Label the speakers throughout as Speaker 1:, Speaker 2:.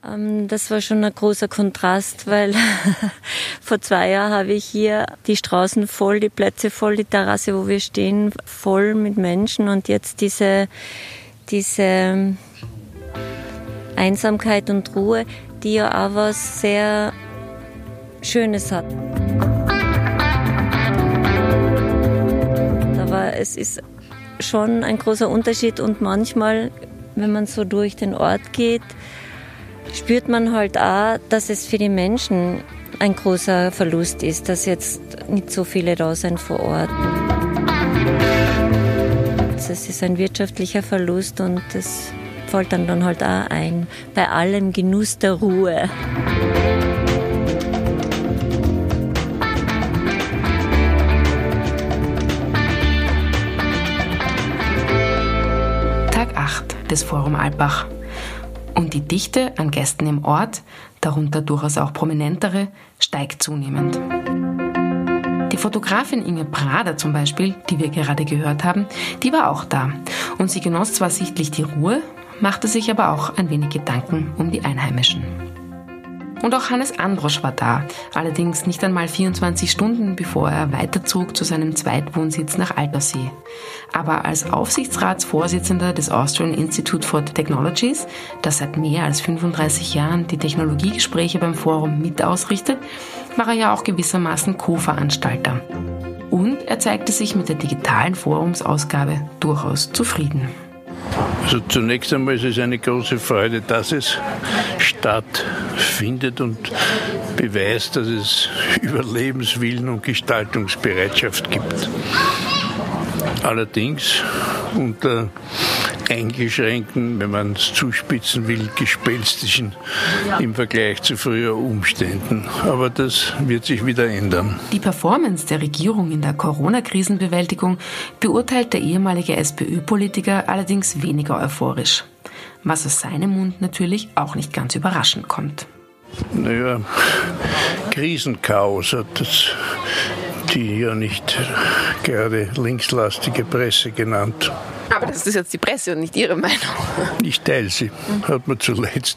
Speaker 1: Das war schon ein großer Kontrast, weil vor 2 Jahren habe ich hier die Straßen voll, die Plätze voll, die Terrasse, wo wir stehen, voll mit Menschen und jetzt diese Einsamkeit und Ruhe, die ja auch was sehr Schönes hat. Aber es ist schon ein großer Unterschied und manchmal, wenn man so durch den Ort geht, spürt man halt auch, dass es für die Menschen ein großer Verlust ist, dass jetzt nicht so viele da sind vor Ort. Es ist ein wirtschaftlicher Verlust und das fällt dann halt auch ein, bei allem Genuss der Ruhe.
Speaker 2: Tag 8 des Forum Alpbach. Und die Dichte an Gästen im Ort, darunter durchaus auch prominentere, steigt zunehmend. Die Fotografin Inge Prader zum Beispiel, die wir gerade gehört haben, die war auch da. Und sie genoss zwar sichtlich die Ruhe, machte sich aber auch ein wenig Gedanken um die Einheimischen. Und auch Hannes Androsch war da, allerdings nicht einmal 24 Stunden, bevor er weiterzog zu seinem Zweitwohnsitz nach Altersee. Aber als Aufsichtsratsvorsitzender des Austrian Institute for Technologies, das seit mehr als 35 Jahren die Technologiegespräche beim Forum mit ausrichtet, war er ja auch gewissermaßen Co-Veranstalter. Und er zeigte sich mit der digitalen Forumsausgabe durchaus zufrieden.
Speaker 3: Also zunächst einmal ist es eine große Freude, dass es stattfindet und beweist, dass es Überlebenswillen und Gestaltungsbereitschaft gibt. Allerdings unter eingeschränkten, wenn man es zuspitzen will, gespenstischen im Vergleich zu früher Umständen. Aber das wird sich wieder ändern.
Speaker 2: Die Performance der Regierung in der Corona-Krisenbewältigung beurteilt der ehemalige SPÖ-Politiker allerdings weniger euphorisch. Was aus seinem Mund natürlich auch nicht ganz überraschend kommt.
Speaker 3: Naja, Krisenchaos hat das die ja nicht gerade linkslastige Presse genannt.
Speaker 2: Aber das ist jetzt die Presse und nicht Ihre Meinung.
Speaker 3: Ich teile sie. Hat man zuletzt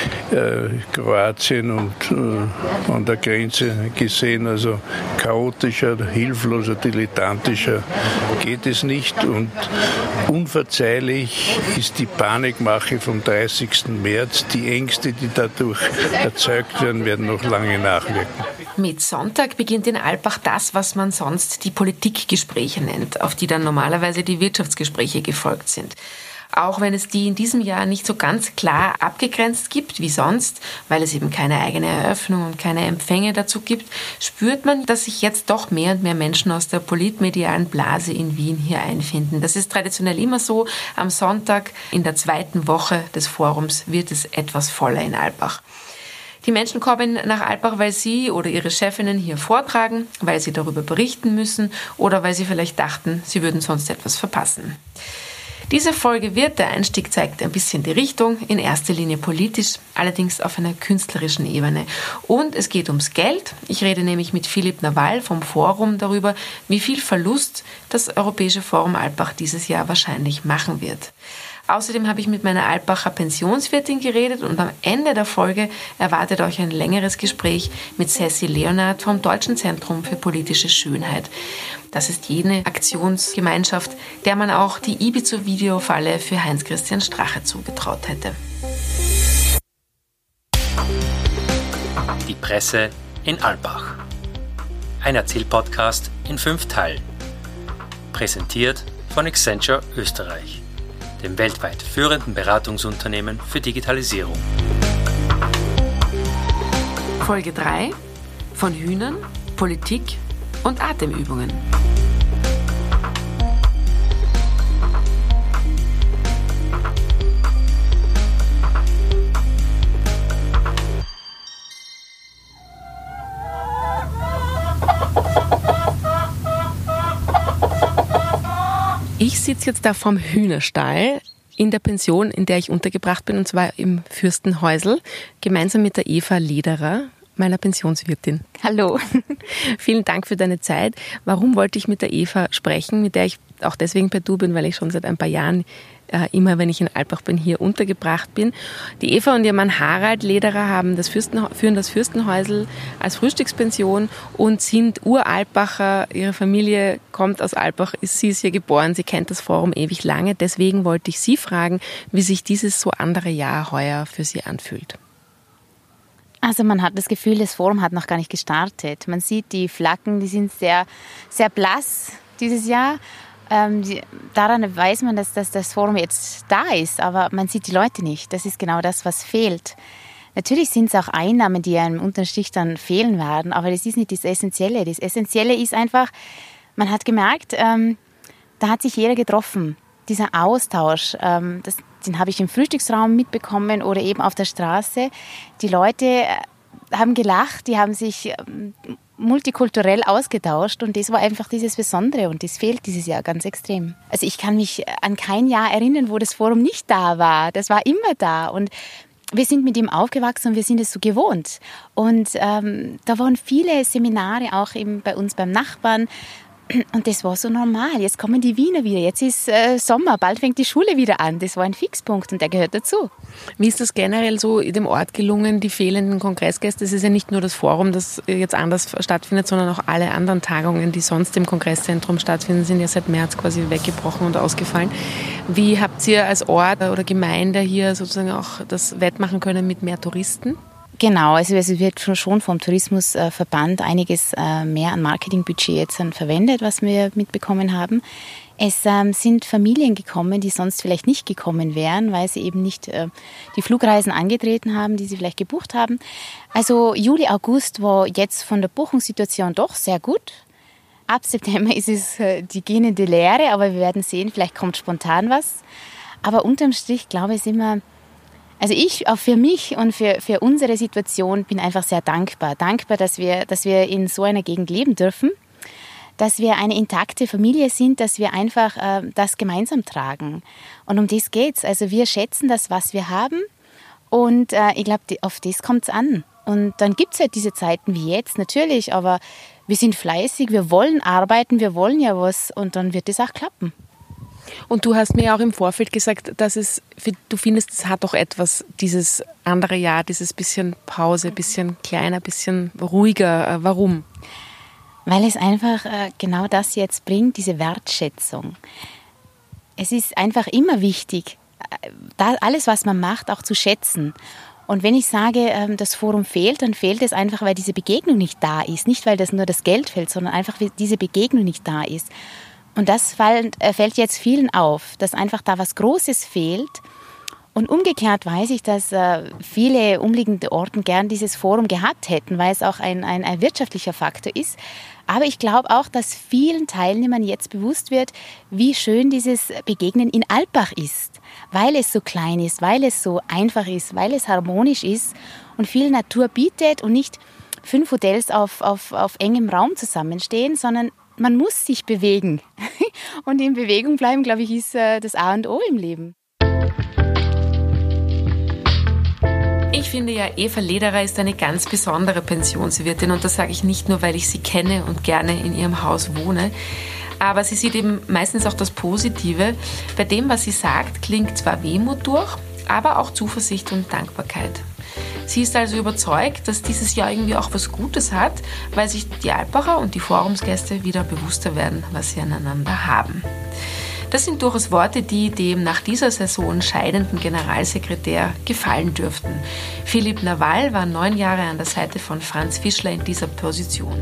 Speaker 3: Kroatien und an der Grenze gesehen. Also chaotischer, hilfloser, dilettantischer geht es nicht. Und unverzeihlich ist die Panikmache vom 30. März. Die Ängste, die dadurch erzeugt werden, werden noch lange nachwirken.
Speaker 2: Mit Sonntag beginnt in Alpbach das, was man sonst die Politikgespräche nennt, auf die dann normalerweise die Wirtschaftsgespräche gefolgt sind. Auch wenn es die in diesem Jahr nicht so ganz klar abgegrenzt gibt wie sonst, weil es eben keine eigene Eröffnung und keine Empfänge dazu gibt, spürt man, dass sich jetzt doch mehr und mehr Menschen aus der politmedialen Blase in Wien hier einfinden. Das ist traditionell immer so. Am Sonntag in der 2. Woche des Forums wird es etwas voller in Alpbach. Die Menschen kommen nach Alpbach, weil sie oder ihre Chefinnen hier vortragen, weil sie darüber berichten müssen oder weil sie vielleicht dachten, sie würden sonst etwas verpassen. Diese Folge der Einstieg zeigt ein bisschen die Richtung, in erster Linie politisch, allerdings auf einer künstlerischen Ebene. Und es geht ums Geld. Ich rede nämlich mit Philipp Nawal vom Forum darüber, wie viel Verlust das Europäische Forum Alpbach dieses Jahr wahrscheinlich machen wird. Außerdem habe ich mit meiner Alpbacher Pensionswirtin geredet und am Ende der Folge erwartet euch ein längeres Gespräch mit Ceci Leonard vom Deutschen Zentrum für politische Schönheit. Das ist jene Aktionsgemeinschaft, der man auch die Ibiza-Videofalle für Heinz-Christian Strache zugetraut hätte.
Speaker 4: Die Presse in Alpbach. Ein Erzählpodcast in 5 Teilen. Präsentiert von Accenture Österreich, dem weltweit führenden Beratungsunternehmen für Digitalisierung.
Speaker 2: Folge 3: Von Hühnern, Politik und Atemübungen. Ich sitze jetzt da vorm Hühnerstall in der Pension, in der ich untergebracht bin, und zwar im Fürstenhäusl, gemeinsam mit der Eva Lederer, meiner Pensionswirtin. Hallo. Vielen Dank für deine Zeit. Warum wollte ich mit der Eva sprechen, mit der ich auch deswegen per Du bin, weil ich schon seit ein paar Jahren immer wenn ich in Alpbach bin, hier untergebracht bin. Die Eva und ihr Mann Harald Lederer führen das Fürstenhäusl als Frühstückspension und sind Uralpacher. Ihre Familie kommt aus Alpbach, sie ist hier geboren, sie kennt das Forum ewig lange. Deswegen wollte ich Sie fragen, wie sich dieses so andere Jahr heuer für Sie anfühlt.
Speaker 5: Also man hat das Gefühl, das Forum hat noch gar nicht gestartet. Man sieht die Flaggen, die sind sehr, sehr blass dieses Jahr. Daran weiß man, dass das Forum jetzt da ist, aber man sieht die Leute nicht. Das ist genau das, was fehlt. Natürlich sind es auch Einnahmen, die einem unterm Strich dann fehlen werden, aber das ist nicht das Essentielle. Das Essentielle ist einfach, man hat gemerkt, da hat sich jeder getroffen. Dieser Austausch, den habe ich im Frühstücksraum mitbekommen oder eben auf der Straße. Die Leute haben gelacht, die haben sich multikulturell ausgetauscht und das war einfach dieses Besondere und das fehlt dieses Jahr ganz extrem. Also ich kann mich an kein Jahr erinnern, wo das Forum nicht da war. Das war immer da und wir sind mit ihm aufgewachsen und wir sind es so gewohnt. Und da waren viele Seminare auch eben bei uns beim Nachbarn. Und das war so normal. Jetzt kommen die Wiener wieder. Jetzt ist Sommer, bald fängt die Schule wieder an. Das war ein Fixpunkt und der gehört dazu.
Speaker 2: Wie ist das generell so dem Ort gelungen, die fehlenden Kongressgäste? Es ist ja nicht nur das Forum, das jetzt anders stattfindet, sondern auch alle anderen Tagungen, die sonst im Kongresszentrum stattfinden, sind ja seit März quasi weggebrochen und ausgefallen. Wie habt ihr als Ort oder Gemeinde hier sozusagen auch das wettmachen können mit mehr Touristen?
Speaker 5: Genau, also es wird schon vom Tourismusverband einiges mehr an Marketingbudget jetzt verwendet, was wir mitbekommen haben. Es sind Familien gekommen, die sonst vielleicht nicht gekommen wären, weil sie eben nicht die Flugreisen angetreten haben, die sie vielleicht gebucht haben. Also Juli, August war jetzt von der Buchungssituation doch sehr gut. Ab September ist es die gähnende Leere, aber wir werden sehen, vielleicht kommt spontan was. Aber unterm Strich, glaube ich, sind wir... Also ich, auch für mich und für unsere Situation, bin einfach sehr dankbar. Dankbar, dass wir in so einer Gegend leben dürfen, dass wir eine intakte Familie sind, dass wir einfach das gemeinsam tragen. Und um das geht's. Also wir schätzen das, was wir haben und ich glaube, auf das kommt's an. Und dann gibt's halt diese Zeiten wie jetzt, natürlich, aber wir sind fleißig, wir wollen arbeiten, wir wollen ja was und dann wird das auch klappen.
Speaker 2: Und du hast mir auch im Vorfeld gesagt, dass du findest, es hat doch etwas, dieses andere Jahr, dieses bisschen Pause, bisschen kleiner, bisschen ruhiger. Warum?
Speaker 5: Weil es einfach genau das jetzt bringt, diese Wertschätzung. Es ist einfach immer wichtig, alles, was man macht, auch zu schätzen. Und wenn ich sage, das Forum fehlt, dann fehlt es einfach, weil diese Begegnung nicht da ist. Nicht, weil das nur das Geld fehlt, sondern einfach, weil diese Begegnung nicht da ist. Und das fällt jetzt vielen auf, dass einfach da was Großes fehlt. Und umgekehrt weiß ich, dass viele umliegende Orte gern dieses Forum gehabt hätten, weil es auch ein wirtschaftlicher Faktor ist. Aber ich glaube auch, dass vielen Teilnehmern jetzt bewusst wird, wie schön dieses Begegnen in Alpbach ist. Weil es so klein ist, weil es so einfach ist, weil es harmonisch ist und viel Natur bietet und nicht 5 Hotels auf engem Raum zusammenstehen, sondern man muss sich bewegen. Und in Bewegung bleiben, glaube ich, ist das A und O im Leben.
Speaker 2: Ich finde ja, Eva Lederer ist eine ganz besondere Pensionswirtin und das sage ich nicht nur, weil ich sie kenne und gerne in ihrem Haus wohne, aber sie sieht eben meistens auch das Positive. Bei dem, was sie sagt, klingt zwar Wehmut durch, aber auch Zuversicht und Dankbarkeit. Sie ist also überzeugt, dass dieses Jahr irgendwie auch was Gutes hat, weil sich die Alpbacher und die Forumsgäste wieder bewusster werden, was sie aneinander haben. Das sind durchaus Worte, die dem nach dieser Saison scheidenden Generalsekretär gefallen dürften. Philipp Nawal war 9 Jahre an der Seite von Franz Fischler in dieser Position.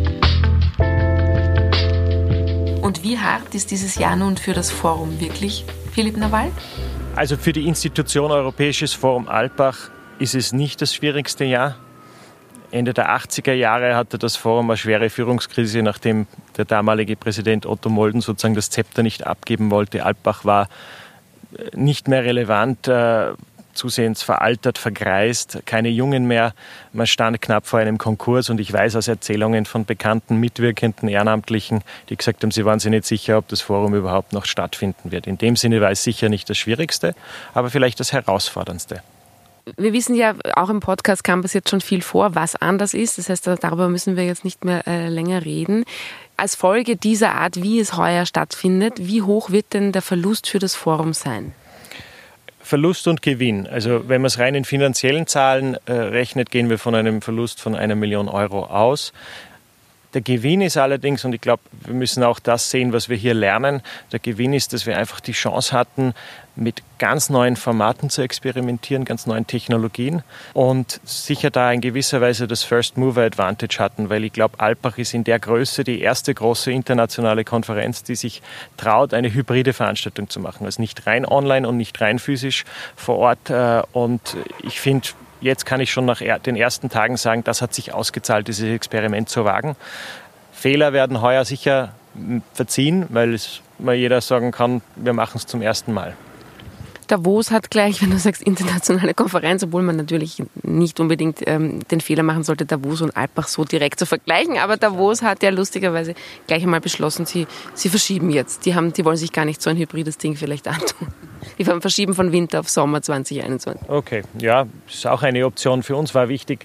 Speaker 2: Und wie hart ist dieses Jahr nun für das Forum wirklich, Philipp Nawal?
Speaker 6: Also für die Institution Europäisches Forum Alpbach ist es nicht das schwierigste Jahr. Ende der 80er Jahre hatte das Forum eine schwere Führungskrise, nachdem der damalige Präsident Otto Molden sozusagen das Zepter nicht abgeben wollte. Alpbach war nicht mehr relevant, zusehends veraltert, vergreist, keine Jungen mehr. Man stand knapp vor einem Konkurs und ich weiß aus Erzählungen von bekannten, mitwirkenden Ehrenamtlichen, die gesagt haben, sie waren sich nicht sicher, ob das Forum überhaupt noch stattfinden wird. In dem Sinne war es sicher nicht das Schwierigste, aber vielleicht das Herausforderndste.
Speaker 2: Wir wissen ja, auch im Podcast kam es jetzt schon viel vor, was anders ist. Das heißt, darüber müssen wir jetzt nicht mehr länger reden. Als Folge dieser Art, wie es heuer stattfindet, wie hoch wird denn der Verlust für das Forum sein?
Speaker 6: Verlust und Gewinn. Also wenn man es rein in finanziellen Zahlen rechnet, gehen wir von einem Verlust von 1 Million Euro aus. Der Gewinn ist allerdings, und ich glaube, wir müssen auch das sehen, was wir hier lernen, der Gewinn ist, dass wir einfach die Chance hatten, mit ganz neuen Formaten zu experimentieren, ganz neuen Technologien und sicher da in gewisser Weise das First-Mover-Advantage hatten, weil ich glaube, Alpbach ist in der Größe die erste große internationale Konferenz, die sich traut, eine hybride Veranstaltung zu machen. Also nicht rein online und nicht rein physisch vor Ort. Und ich finde, jetzt kann ich schon nach den ersten Tagen sagen, das hat sich ausgezahlt, dieses Experiment zu wagen. Fehler werden heuer sicher verziehen, weil mal jeder sagen kann, wir machen es zum ersten Mal.
Speaker 2: Davos hat gleich, wenn du sagst internationale Konferenz, obwohl man natürlich nicht unbedingt den Fehler machen sollte, Davos und Alpbach so direkt zu vergleichen, aber Davos hat ja lustigerweise gleich einmal beschlossen, sie verschieben jetzt. Die wollen sich gar nicht so ein hybrides Ding vielleicht antun. Die verschieben von Winter auf Sommer 2021.
Speaker 6: Okay, ja, das ist auch eine Option. Für uns war wichtig,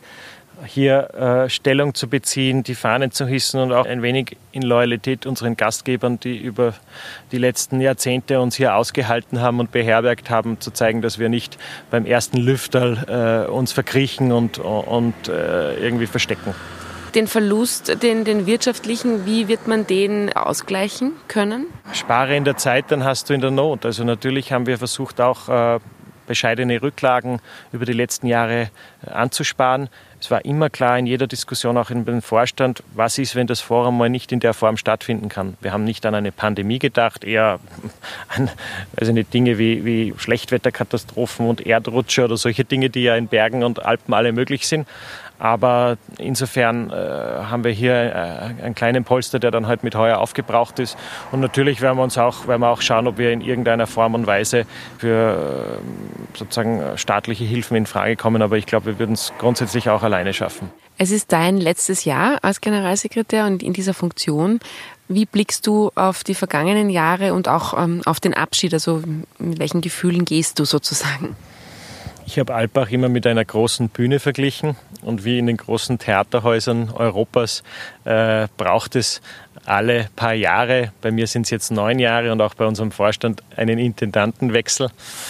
Speaker 6: hier Stellung zu beziehen, die Fahnen zu hissen und auch ein wenig in Loyalität unseren Gastgebern, die über die letzten Jahrzehnte uns hier ausgehalten haben und beherbergt haben, zu zeigen, dass wir nicht beim ersten Lüfterl uns verkriechen und irgendwie verstecken.
Speaker 2: Den Verlust, den wirtschaftlichen, wie wird man den ausgleichen können?
Speaker 6: Spare in der Zeit, dann hast du in der Not. Also natürlich haben wir versucht, auch bescheidene Rücklagen über die letzten Jahre anzusparen. Es war immer klar in jeder Diskussion, auch im Vorstand, was ist, wenn das Forum mal nicht in der Form stattfinden kann. Wir haben nicht an eine Pandemie gedacht, eher an Dinge wie Schlechtwetterkatastrophen und Erdrutsche oder solche Dinge, die ja in Bergen und Alpen alle möglich sind. Aber insofern haben wir hier einen kleinen Polster, der dann halt mit heuer aufgebraucht ist. Und natürlich werden wir auch schauen, ob wir in irgendeiner Form und Weise für sozusagen staatliche Hilfen in Frage kommen. Aber ich glaube, wir würden es grundsätzlich auch alleine schaffen.
Speaker 2: Es ist dein letztes Jahr als Generalsekretär und in dieser Funktion. Wie blickst du auf die vergangenen Jahre und auch auf den Abschied? Also mit welchen Gefühlen gehst du sozusagen?
Speaker 6: Ich habe Alpbach immer mit einer großen Bühne verglichen und wie in den großen Theaterhäusern Europas braucht es alle paar Jahre, bei mir sind es jetzt 9 Jahre und auch bei unserem Vorstand einen Intendantenwechsel,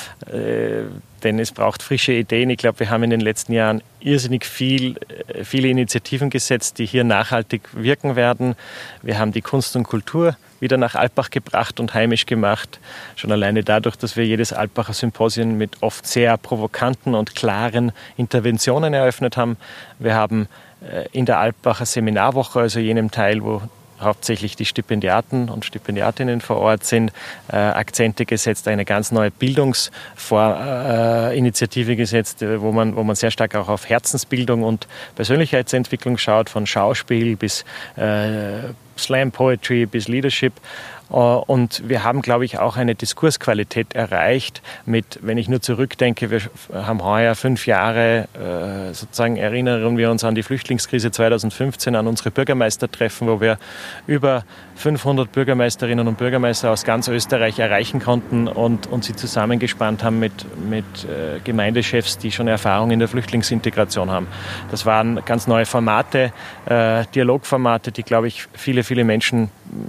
Speaker 6: denn es braucht frische Ideen. Ich glaube, wir haben in den letzten Jahren irrsinnig viele Initiativen gesetzt, die hier nachhaltig wirken werden. Wir haben die Kunst und Kultur wieder nach Alpbach gebracht und heimisch gemacht. Schon alleine dadurch, dass wir jedes Alpbacher Symposium mit oft sehr provokanten und klaren Interventionen eröffnet haben. Wir haben in der Alpbacher Seminarwoche, also jenem Teil, wo hauptsächlich die Stipendiaten und Stipendiatinnen vor Ort sind, Akzente gesetzt, eine ganz neue Bildungsinitiative gesetzt, wo man sehr stark auch auf Herzensbildung und Persönlichkeitsentwicklung schaut, von Schauspiel bis Slam Poetry bis Leadership. Und wir haben, glaube ich, auch eine Diskursqualität erreicht mit, wenn ich nur zurückdenke, wir haben heuer 5 Jahre, sozusagen erinnern wir uns an die Flüchtlingskrise 2015, an unsere Bürgermeistertreffen, wo wir über 500 Bürgermeisterinnen und Bürgermeister aus ganz Österreich erreichen konnten und sie zusammengespannt haben mit Gemeindechefs, die schon Erfahrung in der Flüchtlingsintegration haben. Das waren ganz neue Formate, Dialogformate, die, glaube ich, viele Menschen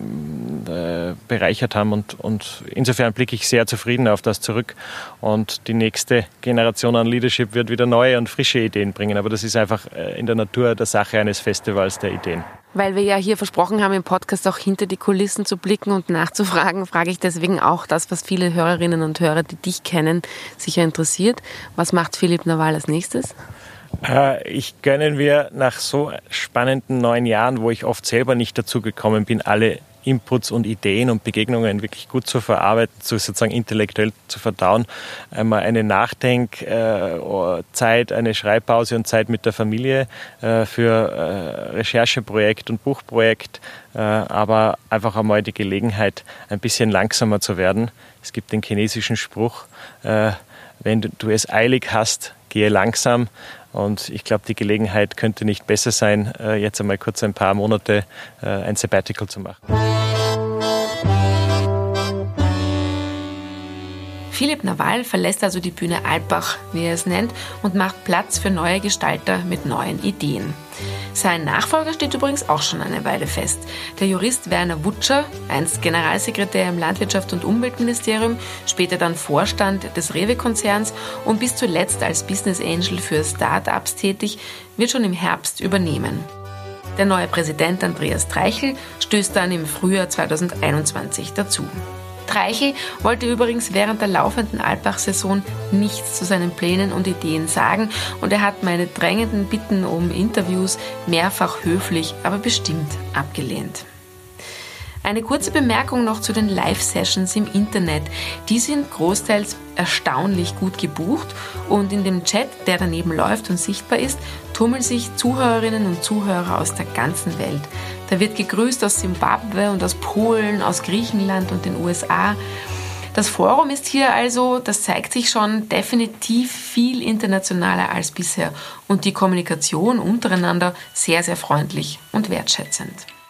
Speaker 6: bereichert haben und insofern blicke ich sehr zufrieden auf das zurück und die nächste Generation an Leadership wird wieder neue und frische Ideen bringen, aber das ist einfach in der Natur der Sache eines Festivals der Ideen.
Speaker 2: Weil wir ja hier versprochen haben, im Podcast auch hinter die Kulissen zu blicken und nachzufragen, frage ich deswegen auch das, was viele Hörerinnen und Hörer, die dich kennen, sicher interessiert. Was macht Philipp Nawal als nächstes?
Speaker 6: Ich gönne mir nach so spannenden 9 Jahren, wo ich oft selber nicht dazu gekommen bin, alle Inputs und Ideen und Begegnungen wirklich gut zu verarbeiten, sozusagen intellektuell zu verdauen. Einmal eine Nachdenkzeit, eine Schreibpause und Zeit mit der Familie für Rechercheprojekt und Buchprojekt, aber einfach einmal die Gelegenheit, ein bisschen langsamer zu werden. Es gibt den chinesischen Spruch, wenn du es eilig hast, gehe langsam. Und ich glaube, die Gelegenheit könnte nicht besser sein, jetzt einmal kurz ein paar Monate ein Sabbatical zu machen.
Speaker 2: Philipp Nawal verlässt also die Bühne Alpbach, wie er es nennt, und macht Platz für neue Gestalter mit neuen Ideen. Sein Nachfolger steht übrigens auch schon eine Weile fest. Der Jurist Werner Wutscher, einst Generalsekretär im Landwirtschafts- und Umweltministerium, später dann Vorstand des Rewe-Konzerns und bis zuletzt als Business Angel für Start-ups tätig, wird schon im Herbst übernehmen. Der neue Präsident Andreas Treichel stößt dann im Frühjahr 2021 dazu. Treichel wollte übrigens während der laufenden Alpbach-Saison nichts zu seinen Plänen und Ideen sagen und er hat meine drängenden Bitten um Interviews mehrfach höflich, aber bestimmt abgelehnt. Eine kurze Bemerkung noch zu den Live-Sessions im Internet. Die sind großteils erstaunlich gut gebucht und in dem Chat, der daneben läuft und sichtbar ist, tummeln sich Zuhörerinnen und Zuhörer aus der ganzen Welt. Da wird gegrüßt aus Simbabwe und aus Polen, aus Griechenland und den USA. Das Forum ist hier also, das zeigt sich schon, definitiv viel internationaler als bisher und die Kommunikation untereinander sehr, sehr freundlich und wertschätzend.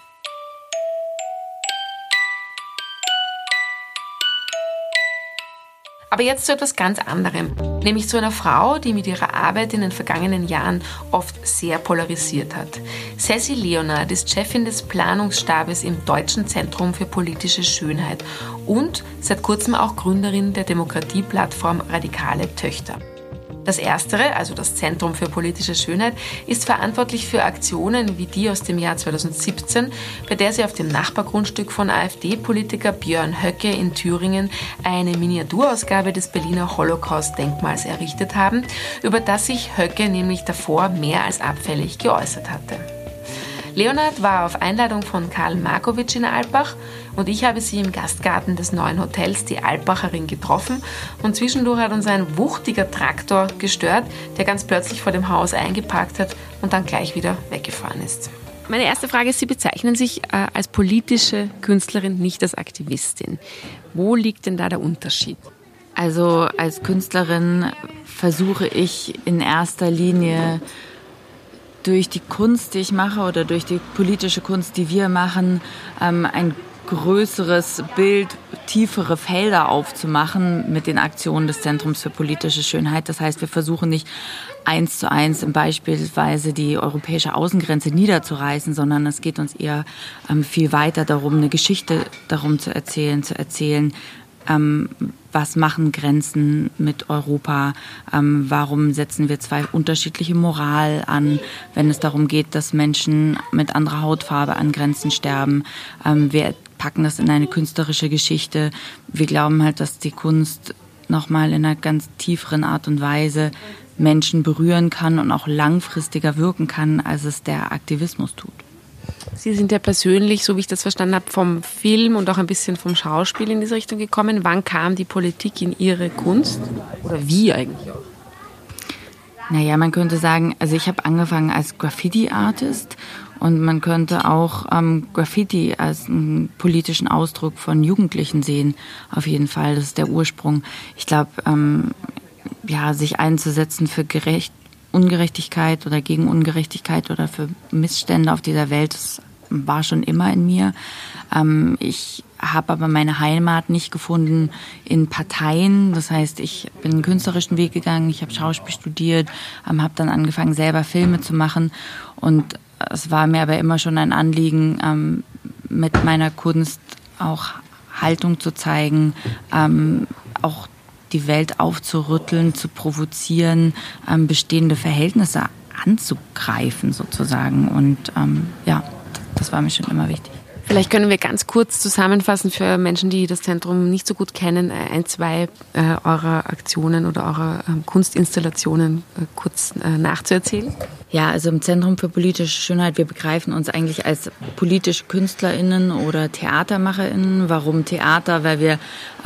Speaker 2: Aber jetzt zu etwas ganz anderem, nämlich zu einer Frau, die mit ihrer Arbeit in den vergangenen Jahren oft sehr polarisiert hat. Sassy Leonard ist Chefin des Planungsstabes im Deutschen Zentrum für politische Schönheit und seit kurzem auch Gründerin der Demokratieplattform Radikale Töchter. Das Erstere, also das Zentrum für politische Schönheit, ist verantwortlich für Aktionen wie die aus dem Jahr 2017, bei der sie auf dem Nachbargrundstück von AfD-Politiker Björn Höcke in Thüringen eine Miniaturausgabe des Berliner Holocaust-Denkmals errichtet haben, über das sich Höcke nämlich davor mehr als abfällig geäußert hatte. Leonard war auf Einladung von Karl Markowitsch in Alpbach und ich habe sie im Gastgarten des neuen Hotels, die Alpbacherin, getroffen und zwischendurch hat uns ein wuchtiger Traktor gestört, der ganz plötzlich vor dem Haus eingeparkt hat und dann gleich wieder weggefahren ist. Meine erste Frage ist, Sie bezeichnen sich als politische Künstlerin, nicht als Aktivistin. Wo liegt denn da der Unterschied?
Speaker 5: Also als Künstlerin versuche ich in erster Linie durch die Kunst, die ich mache oder durch die politische Kunst, die wir machen, ein größeres Bild, tiefere Felder aufzumachen mit den Aktionen des Zentrums für politische Schönheit. Das heißt, wir versuchen nicht 1:1 beispielsweise die europäische Außengrenze niederzureißen, sondern es geht uns eher viel weiter darum, eine Geschichte darum zu erzählen, was machen Grenzen mit Europa, warum setzen wir zwei unterschiedliche Moral an, wenn es darum geht, dass Menschen mit anderer Hautfarbe an Grenzen sterben. Wir packen das in eine künstlerische Geschichte. Wir glauben halt, dass die Kunst nochmal in einer ganz tieferen Art und Weise Menschen berühren kann und auch langfristiger wirken kann, als es der Aktivismus tut.
Speaker 2: Sie sind ja persönlich, so wie ich das verstanden habe, vom Film und auch ein bisschen vom Schauspiel in diese Richtung gekommen. Wann kam die Politik in Ihre Kunst? Oder wie eigentlich auch?
Speaker 5: Naja, man könnte sagen, also ich habe angefangen als Graffiti-Artist und man könnte auch Graffiti als einen politischen Ausdruck von Jugendlichen sehen. Auf jeden Fall, das ist der Ursprung. Ich glaube, sich einzusetzen für Ungerechtigkeit oder gegen Ungerechtigkeit oder für Missstände auf dieser Welt, das war schon immer in mir. Ich habe aber meine Heimat nicht gefunden in Parteien. Das heißt, ich bin einen künstlerischen Weg gegangen, ich habe Schauspiel studiert, habe dann angefangen, selber Filme zu machen. Und es war mir aber immer schon ein Anliegen, mit meiner Kunst auch Haltung zu zeigen, auch die Welt aufzurütteln, zu provozieren, bestehende Verhältnisse anzugreifen sozusagen. Und das war mir schon immer wichtig.
Speaker 2: Vielleicht können wir ganz kurz zusammenfassen für Menschen, die das Zentrum nicht so gut kennen, 2 eurer Aktionen oder eurer Kunstinstallationen kurz nachzuerzählen.
Speaker 5: Ja, also im Zentrum für politische Schönheit, wir begreifen uns eigentlich als politische KünstlerInnen oder TheatermacherInnen. Warum Theater? Weil wir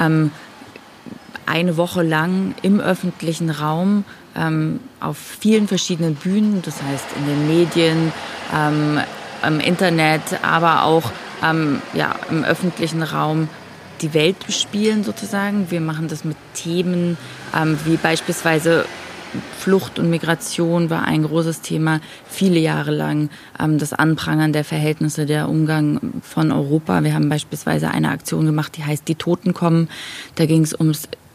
Speaker 5: eine Woche lang im öffentlichen Raum auf vielen verschiedenen Bühnen, das heißt in den Medien, im Internet, aber auch im öffentlichen Raum die Welt bespielen sozusagen. Wir machen das mit Themen wie beispielsweise Flucht und Migration war ein großes Thema, viele Jahre lang. Das Anprangern der Verhältnisse, der Umgang von Europa. Wir haben beispielsweise eine Aktion gemacht, die heißt Die Toten kommen. Da ging es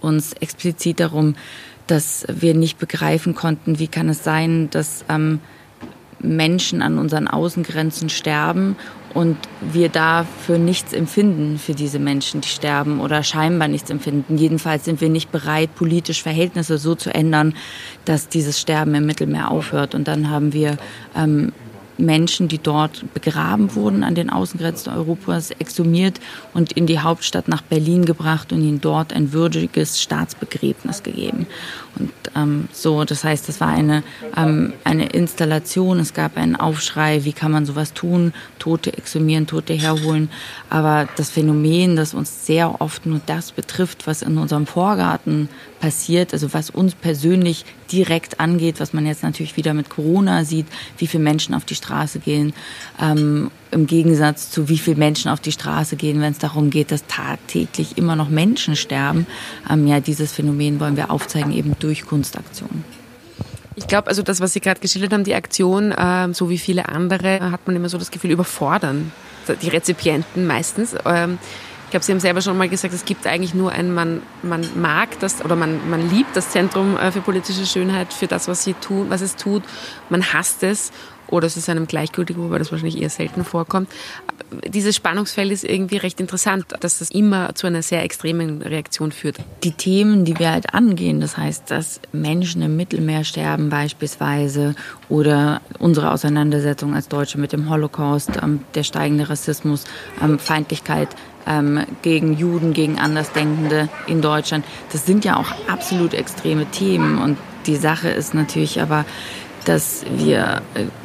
Speaker 7: uns explizit darum, dass wir nicht begreifen konnten, wie kann es sein, dass Menschen an unseren Außengrenzen sterben und wir dafür nichts empfinden für diese Menschen, die sterben oder scheinbar nichts empfinden. Jedenfalls sind wir nicht bereit, politisch Verhältnisse so zu ändern, dass dieses Sterben im Mittelmeer aufhört. Und dann haben wir Menschen, die dort begraben wurden an den Außengrenzen Europas, exhumiert und in die Hauptstadt nach Berlin gebracht und ihnen dort ein würdiges Staatsbegräbnis gegeben. Und das heißt, das war eine Installation, es gab einen Aufschrei, wie kann man sowas tun, Tote exhumieren, Tote herholen. Aber das Phänomen, das uns sehr oft nur das betrifft, was in unserem Vorgarten passiert, also was uns persönlich direkt angeht, was man jetzt natürlich wieder mit Corona sieht, wie viele Menschen auf die Straße gehen, im Gegensatz zu wie viele Menschen auf die Straße gehen, wenn es darum geht, dass tagtäglich immer noch Menschen sterben. Dieses Phänomen wollen wir aufzeigen, eben durch Kunstaktionen.
Speaker 2: Ich glaube, also das, was Sie gerade geschildert haben, die Aktion, so wie viele andere, hat man immer so das Gefühl, überfordern die Rezipienten meistens. Ich glaube, Sie haben selber schon mal gesagt, es gibt eigentlich nur man mag das oder man liebt das Zentrum für politische Schönheit für das, was es tut. Man hasst es oder es ist einem gleichgültig, wobei das wahrscheinlich eher selten vorkommt. Dieses Spannungsfeld ist irgendwie recht interessant, dass das immer zu einer sehr extremen Reaktion führt.
Speaker 7: Die Themen, die wir halt angehen, das heißt, dass Menschen im Mittelmeer sterben beispielsweise oder unsere Auseinandersetzung als Deutsche mit dem Holocaust, der steigende Rassismus, Feindlichkeit gegen Juden, gegen Andersdenkende in Deutschland, das sind ja auch absolut extreme Themen. Und die Sache ist natürlich aber, dass wir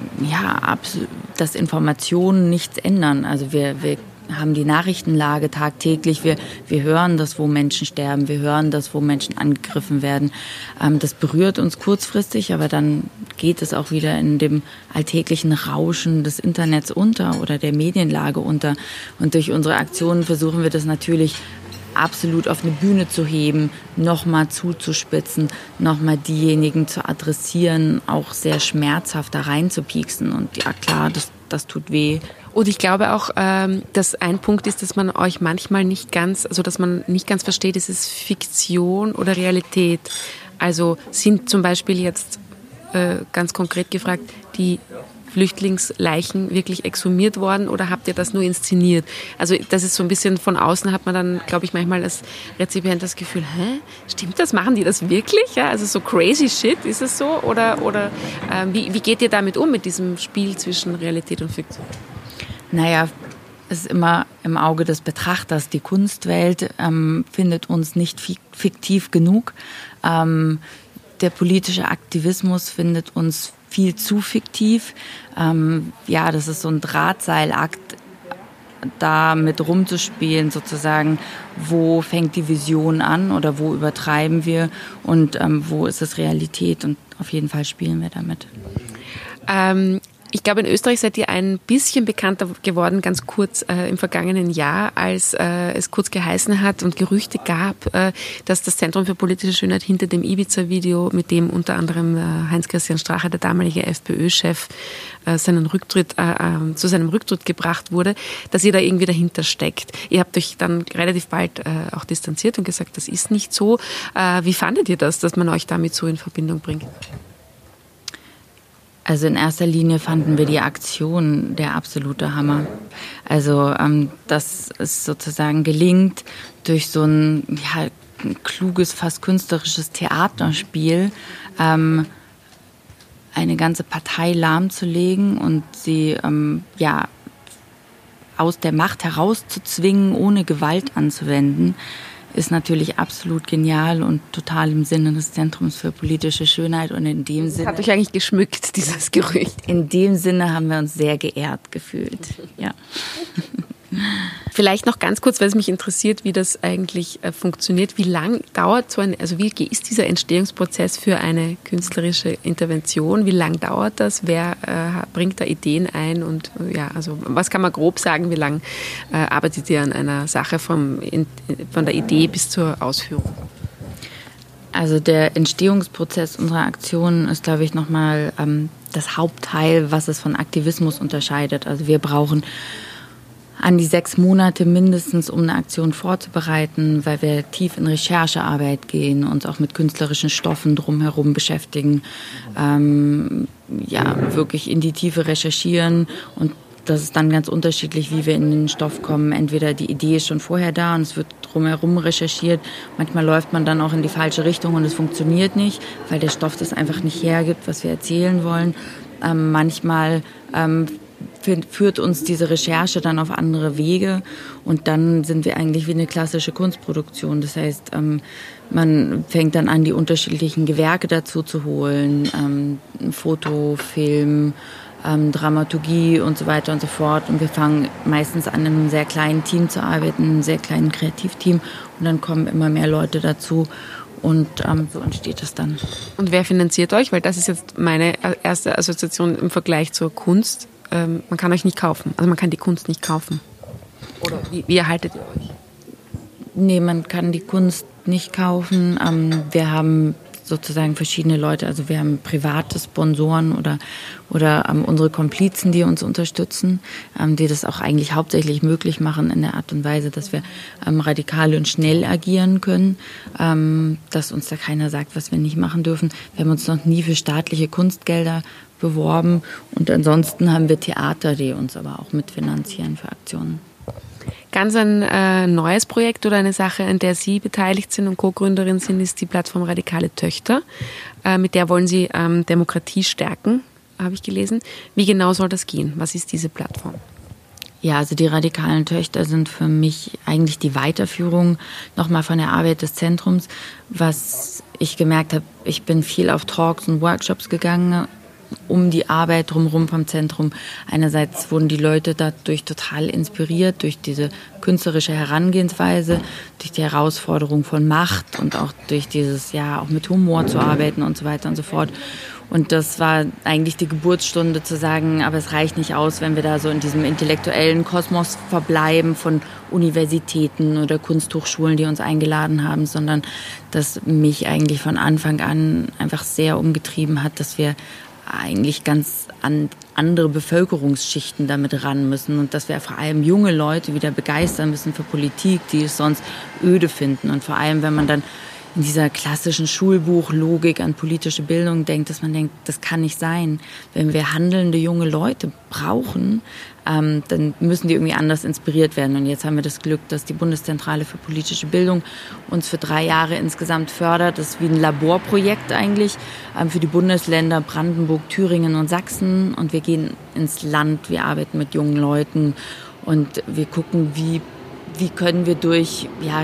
Speaker 7: dass Informationen nichts ändern. Also wir haben die Nachrichtenlage tagtäglich. Wir hören das, wo Menschen sterben. Wir hören das, wo Menschen angegriffen werden. Das berührt uns kurzfristig, aber dann geht es auch wieder in dem alltäglichen Rauschen des Internets unter oder der Medienlage unter. Und durch unsere Aktionen versuchen wir das natürlich absolut auf eine Bühne zu heben, nochmal zuzuspitzen, nochmal diejenigen zu adressieren, auch sehr schmerzhaft da reinzupieksen. Und ja klar, das tut weh.
Speaker 2: Und ich glaube auch, dass ein Punkt ist, dass man euch manchmal dass man nicht ganz versteht, ist es Fiktion oder Realität? Also sind zum Beispiel jetzt ganz konkret gefragt, die Flüchtlingsleichen wirklich exhumiert worden oder habt ihr das nur inszeniert? Also das ist so ein bisschen von außen, hat man dann, glaube ich, manchmal als Rezipient das Gefühl, stimmt das? Machen die das wirklich? Ja, also so crazy shit, ist es so? Oder wie geht ihr damit um, mit diesem Spiel zwischen Realität und Fiktion?
Speaker 7: Naja, es ist immer im Auge des Betrachters. Die Kunstwelt findet uns nicht fiktiv genug. Der politische Aktivismus findet uns viel zu fiktiv. Das ist so ein Drahtseilakt, da mit rumzuspielen sozusagen. Wo fängt die Vision an oder wo übertreiben wir und wo ist es Realität? Und auf jeden Fall spielen wir damit.
Speaker 2: Ich glaube, in Österreich seid ihr ein bisschen bekannter geworden, ganz kurz im vergangenen Jahr, als es kurz geheißen hat und Gerüchte gab, dass das Zentrum für politische Schönheit hinter dem Ibiza-Video, mit dem unter anderem Heinz-Christian Strache, der damalige FPÖ-Chef, zu seinem Rücktritt gebracht wurde, dass ihr da irgendwie dahinter steckt. Ihr habt euch dann relativ bald auch distanziert und gesagt, das ist nicht so. Wie fandet ihr das, dass man euch damit so in Verbindung bringt?
Speaker 7: Also in erster Linie fanden wir die Aktion der absolute Hammer. Also dass es sozusagen gelingt, durch so ein kluges, fast künstlerisches Theaterspiel eine ganze Partei lahmzulegen und sie aus der Macht herauszuzwingen, ohne Gewalt anzuwenden, ist natürlich absolut genial und total im Sinne des Zentrums für politische Schönheit. Und in dem Sinne...
Speaker 2: Das hat euch eigentlich geschmückt, dieses Gerücht.
Speaker 7: In dem Sinne haben wir uns sehr geehrt gefühlt. Ja.
Speaker 2: Vielleicht noch ganz kurz, weil es mich interessiert, wie das eigentlich funktioniert. Wie lang dauert wie ist dieser Entstehungsprozess für eine künstlerische Intervention? Wie lang dauert das? Wer bringt da Ideen ein? Und was kann man grob sagen? Wie lang arbeitet ihr an einer Sache von der Idee bis zur Ausführung?
Speaker 7: Also der Entstehungsprozess unserer Aktion ist, glaube ich, nochmal das Hauptteil, was es von Aktivismus unterscheidet. Also wir brauchen an die 6 Monate mindestens, um eine Aktion vorzubereiten, weil wir tief in Recherchearbeit gehen, uns auch mit künstlerischen Stoffen drumherum beschäftigen, wirklich in die Tiefe recherchieren, und das ist dann ganz unterschiedlich, wie wir in den Stoff kommen. Entweder die Idee ist schon vorher da und es wird drumherum recherchiert. Manchmal läuft man dann auch in die falsche Richtung und es funktioniert nicht, weil der Stoff das einfach nicht hergibt, was wir erzählen wollen. Manchmal führt uns diese Recherche dann auf andere Wege und dann sind wir eigentlich wie eine klassische Kunstproduktion. Das heißt, man fängt dann an, die unterschiedlichen Gewerke dazu zu holen, Foto, Film, Dramaturgie und so weiter und so fort. Und wir fangen meistens an, in einem sehr kleinen Team zu arbeiten, einem sehr kleinen Kreativteam, und dann kommen immer mehr Leute dazu. Und so entsteht es dann. Und wer finanziert euch? Weil das ist jetzt meine erste Assoziation im Vergleich zur Kunst. Man kann euch nicht kaufen. Also man kann die Kunst nicht kaufen. Oder wie erhaltet ihr euch? Nee, man kann die Kunst nicht kaufen. Wir haben sozusagen verschiedene Leute. Also wir haben private Sponsoren oder unsere Komplizen, die uns unterstützen, die das auch eigentlich hauptsächlich möglich machen in der Art und Weise, dass wir radikal und schnell agieren können, dass uns da keiner sagt, was wir nicht machen dürfen. Wir haben uns noch nie für staatliche Kunstgelder beworben, und ansonsten haben wir Theater, die uns aber auch mitfinanzieren für Aktionen. Ganz ein neues Projekt oder eine Sache, an der Sie beteiligt sind und Co-Gründerin sind, ist die Plattform Radikale Töchter. Mit der wollen Sie Demokratie stärken, habe ich gelesen. Wie genau soll das gehen? Was ist diese Plattform? Ja, also die Radikalen Töchter sind für mich eigentlich die Weiterführung nochmal von der Arbeit des Zentrums. Was ich gemerkt habe, ich bin viel auf Talks und Workshops gegangen, um die Arbeit drumherum vom Zentrum. Einerseits wurden die Leute dadurch total inspiriert, durch diese künstlerische Herangehensweise, durch die Herausforderung von Macht und auch durch dieses, auch mit Humor zu arbeiten und so weiter und so fort. Und das war eigentlich die Geburtsstunde zu sagen, aber es reicht nicht aus, wenn wir da so in diesem intellektuellen Kosmos verbleiben von Universitäten oder Kunsthochschulen, die uns eingeladen haben, sondern dass mich eigentlich von Anfang an einfach sehr umgetrieben hat, dass wir eigentlich ganz andere Bevölkerungsschichten damit ran müssen und dass wir vor allem junge Leute wieder begeistern müssen für Politik, die es sonst öde finden. Und vor allem, wenn man dann in dieser klassischen Schulbuchlogik an politische Bildung denkt, dass man denkt, das kann nicht sein. Wenn wir handelnde junge Leute brauchen, dann müssen die irgendwie anders inspiriert werden. Und jetzt haben wir das Glück, dass die Bundeszentrale für politische Bildung uns für 3 Jahre insgesamt fördert. Das ist wie ein Laborprojekt eigentlich für die Bundesländer Brandenburg, Thüringen und Sachsen. Und wir gehen ins Land, wir arbeiten mit jungen Leuten und wir gucken, wie können wir durch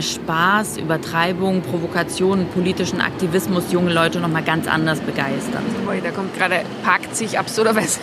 Speaker 7: Spaß, Übertreibung, Provokation, politischen Aktivismus junge Leute noch mal ganz anders begeistern. Da kommt gerade, parkt sich absurderweise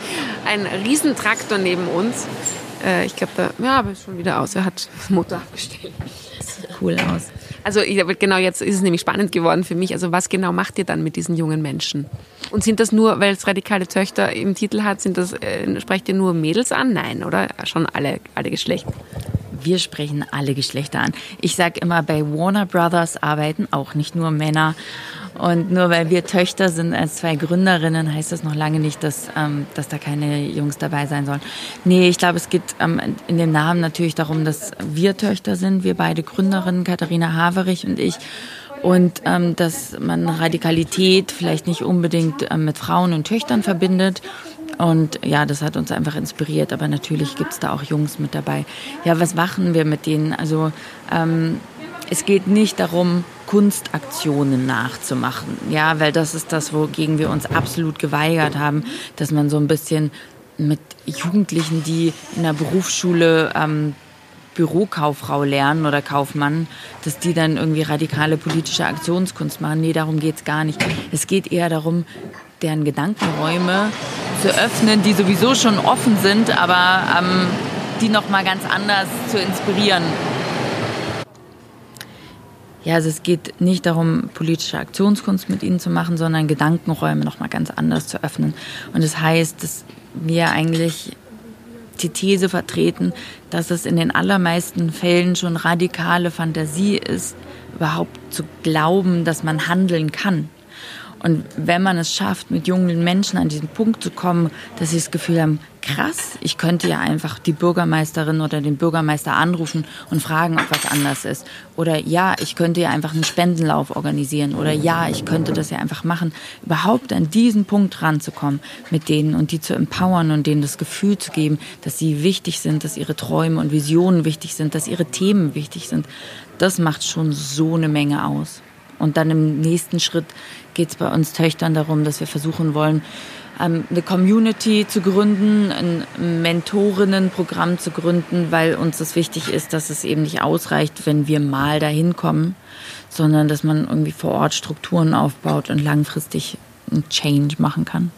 Speaker 7: ein Riesentraktor neben uns. Ich glaube, aber ist schon wieder aus. Er hat das Motor abgestellt. Das sieht cool aus. Also genau, jetzt ist es nämlich spannend geworden für mich. Also was genau macht ihr dann mit diesen jungen Menschen? Und sind das nur, weil es Radikale Töchter im Titel hat, sprecht ihr nur Mädels an? Nein, oder? Schon alle Geschlechter? Wir sprechen alle Geschlechter an. Ich sage immer, bei Warner Brothers arbeiten auch nicht nur Männer. Und nur weil wir Töchter sind als 2 Gründerinnen, heißt das noch lange nicht, dass da keine Jungs dabei sein sollen. Nee, ich glaube, es geht in dem Namen natürlich darum, dass wir Töchter sind, wir beide Gründerinnen, Katharina Haverich und ich. Und dass man Radikalität vielleicht nicht unbedingt mit Frauen und Töchtern verbindet. Und das hat uns einfach inspiriert. Aber natürlich gibt es da auch Jungs mit dabei. Ja, was machen wir mit denen? Also es geht nicht darum, Kunstaktionen nachzumachen. Ja, weil das ist das, wogegen wir uns absolut geweigert haben, dass man so ein bisschen mit Jugendlichen, die in der Berufsschule Bürokauffrau lernen oder Kaufmann, dass die dann irgendwie radikale politische Aktionskunst machen. Nee, darum geht's gar nicht. Es geht eher darum, deren Gedankenräume zu öffnen, die sowieso schon offen sind, aber die noch mal ganz anders zu inspirieren. Ja, also es geht nicht darum, politische Aktionskunst mit ihnen zu machen, sondern Gedankenräume noch mal ganz anders zu öffnen. Und das heißt, dass wir eigentlich die These vertreten, dass es in den allermeisten Fällen schon radikale Fantasie ist, überhaupt zu glauben, dass man handeln kann. Und wenn man es schafft, mit jungen Menschen an diesen Punkt zu kommen, dass sie das Gefühl haben, krass, ich könnte ja einfach die Bürgermeisterin oder den Bürgermeister anrufen und fragen, ob was anders ist. Oder ja, ich könnte ja einfach einen Spendenlauf organisieren. Oder ja, ich könnte das ja einfach machen. Überhaupt an diesen Punkt ranzukommen mit denen und die zu empowern und denen das Gefühl zu geben, dass sie wichtig sind, dass ihre Träume und Visionen wichtig sind, dass ihre Themen wichtig sind. Das macht schon so eine Menge aus. Und dann im nächsten Schritt geht es bei uns Töchtern darum, dass wir versuchen wollen, eine Community zu gründen, ein Mentorinnenprogramm zu gründen, weil uns das wichtig ist, dass es eben nicht ausreicht, wenn wir mal dahin kommen, sondern dass man irgendwie vor Ort Strukturen aufbaut und langfristig einen Change machen kann.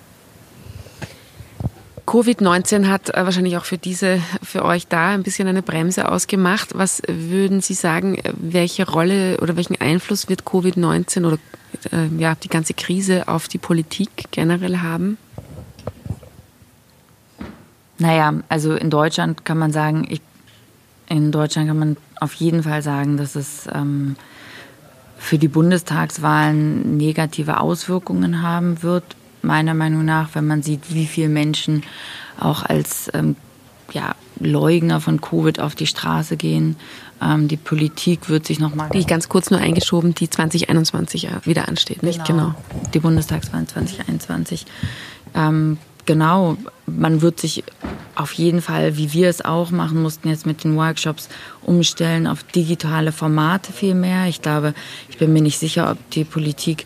Speaker 2: Covid-19 hat wahrscheinlich auch für euch da ein bisschen eine Bremse ausgemacht. Was würden Sie sagen, welche Rolle oder welchen Einfluss wird Covid-19 oder die ganze Krise auf die Politik generell haben?
Speaker 7: Naja, also in Deutschland kann man auf jeden Fall sagen, dass es für die Bundestagswahlen negative Auswirkungen haben wird. Meiner Meinung nach, wenn man sieht, wie viele Menschen auch als Leugner von Covid auf die Straße gehen. Die Politik wird sich nochmal...
Speaker 2: Die ganz kurz nur eingeschoben, die 2021 wieder ansteht, nicht? Genau.
Speaker 7: Die Bundestagswahl 2021. Genau, man wird sich auf jeden Fall, wie wir es auch machen mussten, jetzt mit den Workshops umstellen auf digitale Formate viel mehr. Ich glaube, ich bin mir nicht sicher, ob die Politik,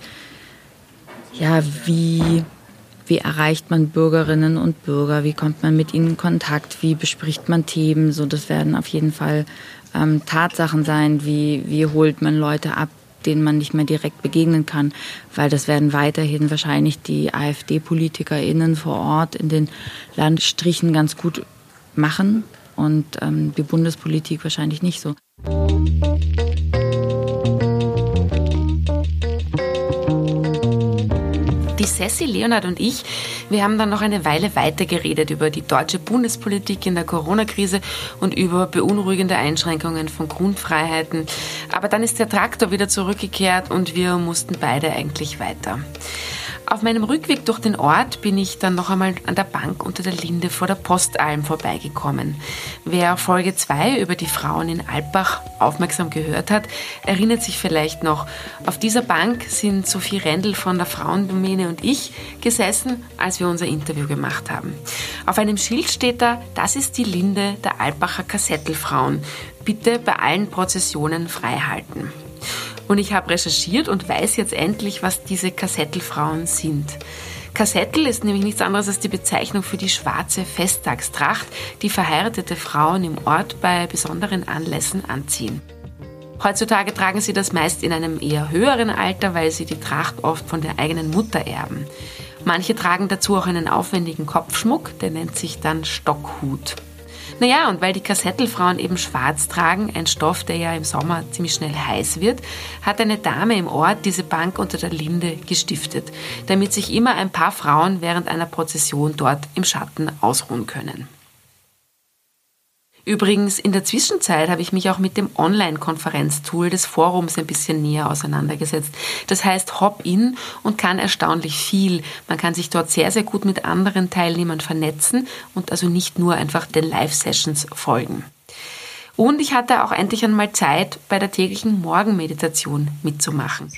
Speaker 7: wie erreicht man Bürgerinnen und Bürger, wie kommt man mit ihnen in Kontakt, wie bespricht man Themen, so das werden auf jeden Fall Tatsachen sein, wie holt man Leute ab, denen man nicht mehr direkt begegnen kann, weil das werden weiterhin wahrscheinlich die AfD-PolitikerInnen vor Ort in den Landstrichen ganz gut machen und die Bundespolitik wahrscheinlich nicht so.
Speaker 2: Die Sessi, Leonhard und ich, wir haben dann noch eine Weile weiter geredet über die deutsche Bundespolitik in der Corona-Krise und über beunruhigende Einschränkungen von Grundfreiheiten. Aber dann ist der Traktor wieder zurückgekehrt und wir mussten beide eigentlich weiter. Auf meinem Rückweg durch den Ort bin ich dann noch einmal an der Bank unter der Linde vor der Postalm vorbeigekommen. Wer Folge 2 über die Frauen in Alpbach aufmerksam gehört hat, erinnert sich vielleicht noch. Auf dieser Bank sind Sophie Rendl von der Frauendomäne und ich gesessen, als wir unser Interview gemacht haben. Auf einem Schild steht da, das ist die Linde der Alpbacher Kassettelfrauen. Bitte bei allen Prozessionen frei halten. Und ich habe recherchiert und weiß jetzt endlich, was diese Kassettelfrauen sind. Kassettel ist nämlich nichts anderes als die Bezeichnung für die schwarze Festtagstracht, die verheiratete Frauen im Ort bei besonderen Anlässen anziehen. Heutzutage tragen sie das meist in einem eher höheren Alter, weil sie die Tracht oft von der eigenen Mutter erben. Manche tragen dazu auch einen aufwendigen Kopfschmuck, der nennt sich dann Stockhut. Naja, und weil die Kassettelfrauen eben schwarz tragen, ein Stoff, der ja im Sommer ziemlich schnell heiß wird, hat eine Dame im Ort diese Bank unter der Linde gestiftet, damit sich immer ein paar Frauen während einer Prozession dort im Schatten ausruhen können. Übrigens, in der Zwischenzeit habe ich mich auch mit dem Online-Konferenztool des Forums ein bisschen näher auseinandergesetzt. Das heißt Hop-In und kann erstaunlich viel. Man kann sich dort sehr, sehr gut mit anderen Teilnehmern vernetzen und also nicht nur einfach den Live-Sessions folgen. Und ich hatte auch endlich einmal Zeit, bei der täglichen Morgenmeditation mitzumachen.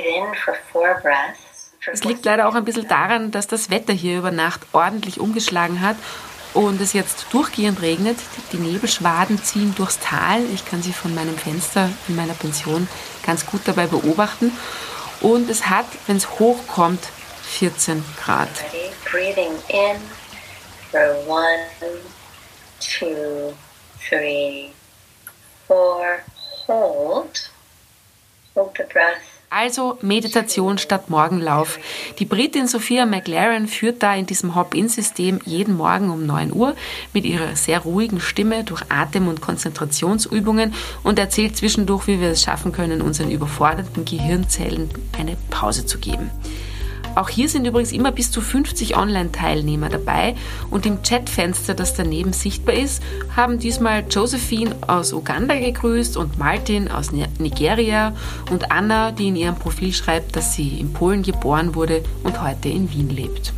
Speaker 2: Es liegt leider auch ein bisschen daran, dass das Wetter hier über Nacht ordentlich umgeschlagen hat und es jetzt durchgehend regnet. Die Nebelschwaden ziehen durchs Tal. Ich kann sie von meinem Fenster in meiner Pension ganz gut dabei beobachten. Und es hat, wenn es hochkommt, 14 Grad.
Speaker 8: Breathing in for 1, 2, 3, 4. Hold the breath.
Speaker 2: Also Meditation statt Morgenlauf. Die Britin Sophia McLaren führt da in diesem Hop-In-System jeden Morgen um 9 Uhr mit ihrer sehr ruhigen Stimme durch Atem- und Konzentrationsübungen und erzählt zwischendurch, wie wir es schaffen können, unseren überforderten Gehirnzellen eine Pause zu geben. Auch hier sind übrigens immer bis zu 50 Online-Teilnehmer dabei und im Chatfenster, das daneben sichtbar ist, haben diesmal Josephine aus Uganda gegrüßt und Martin aus Nigeria und Anna, die in ihrem Profil schreibt, dass sie in Polen geboren wurde und heute in Wien lebt.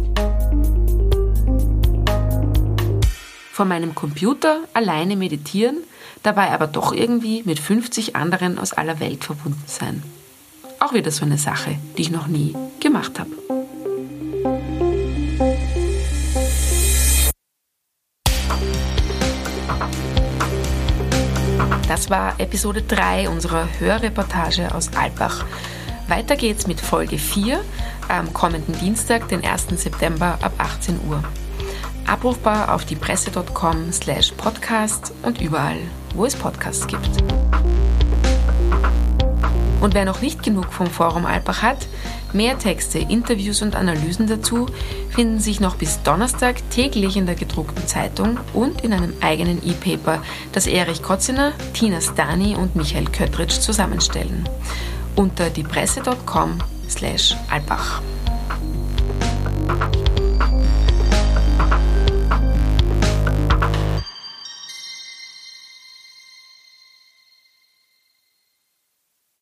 Speaker 2: Vor meinem Computer alleine meditieren, dabei aber doch irgendwie mit 50 anderen aus aller Welt verbunden sein. Auch wieder so eine Sache, die ich noch nie gemacht habe. Das war Episode 3 unserer Hörreportage aus Alpbach. Weiter geht's mit Folge 4 am kommenden Dienstag, den 1. September ab 18 Uhr. Abrufbar auf diepresse.com/podcast und überall, wo es Podcasts gibt. Und wer noch nicht genug vom Forum Alpbach hat, mehr Texte, Interviews und Analysen dazu finden sich noch bis Donnerstag täglich in der gedruckten Zeitung und in einem eigenen E-Paper, das Erich Kotziner, Tina Stani und Michael Köttritsch zusammenstellen. Unter diepresse.com/Alpbach.